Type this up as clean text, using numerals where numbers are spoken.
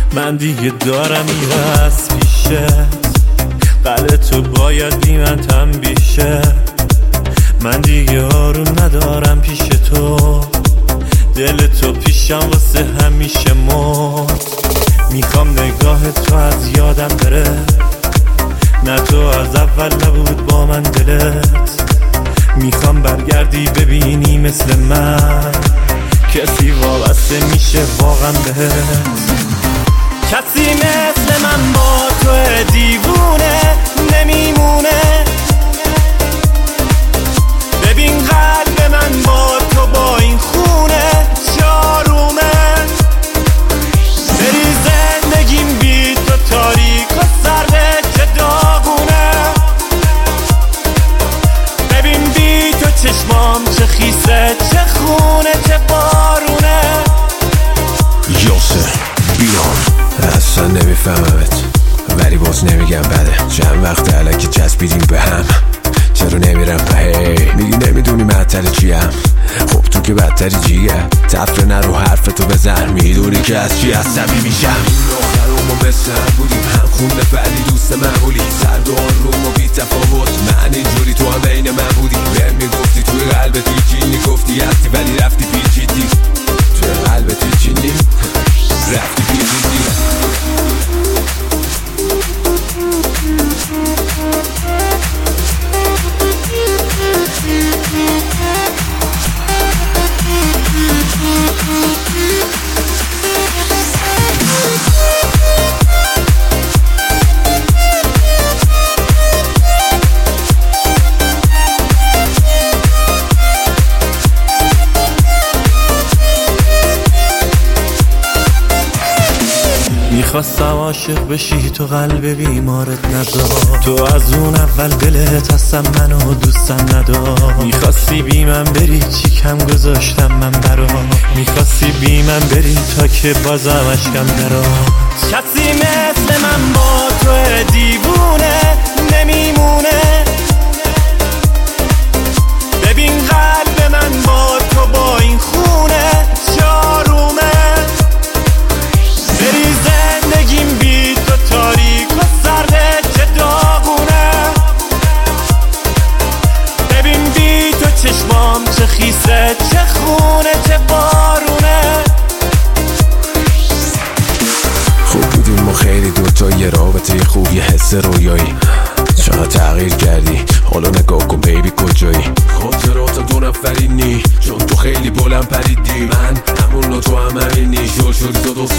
من دیگه دارم میرس پیشه، قلب تو باید بی من تنبیشه. من دیگه آروم ندارم پیش تو، دل تو پیشم واسه همیشه مرد. میخوام نگاه تو از یادم بره، نه تو از اول نبود با من دلت. میخوام برگردی ببینی مثل من کسی وابسته میشه واقعا بهت. کسی مثل من با تو دیوونه نمیمونه. ببین قلب من با تو با این خونه چارومه. بری زندگیم بی تو تاریک و سرده چه داغونه. ببین بی تو چشمام چه خیسه چه خونه چه بارونه. یاسر بیان اصلا نمیفهممت ولی باز نمیگم بده. چند وقت علکی چسبیدیم به هم، چرا نمیرم پهی؟ میگی نمیدونی معطل چیم، خب تو که بدتری جیه. تفره نرو حرف تو بزن، میدونی که از چی عصبی میشم. آخر ما مثل هم بودیم، هم خونده ولی دوست معمولی. سرد و آروم و بی تفاوت، من اینجوری تو هم بین من بودی. بهم میگفتی توی قلبت هیچی، گفتی هستی ولی رفتی پیچیدی. توی قلبت هیچی رفتی پیچیدی. میخواستم عاشق بشی تو قلب بیمارت نذار. تو از اون اول دلت هستم منو دوستم ندار. میخواستی بی من بری چی کم گذاشتم من برات. میخواستی بی من بری تا که بازم اشکم درات. کسی مثل من با تو دیوونه نمیمونه. ببین قلب من با تو با این خونه چارومه. بری زندگیم بی تو تاریک و سرده چه داغونه. ببین بی تو چشمام چه خیسه چه خونه چه بارونه. خوب بودیم ما خیلی دوتا، یه رابطه خوب یه حس رویایی. چقدر تغییر کردی حالا نگاه کن بیبی کجایی. خاطرات دو نفرینی چون تو خیلی بلند پریدی. من همون تو هم همینی شل شدی تو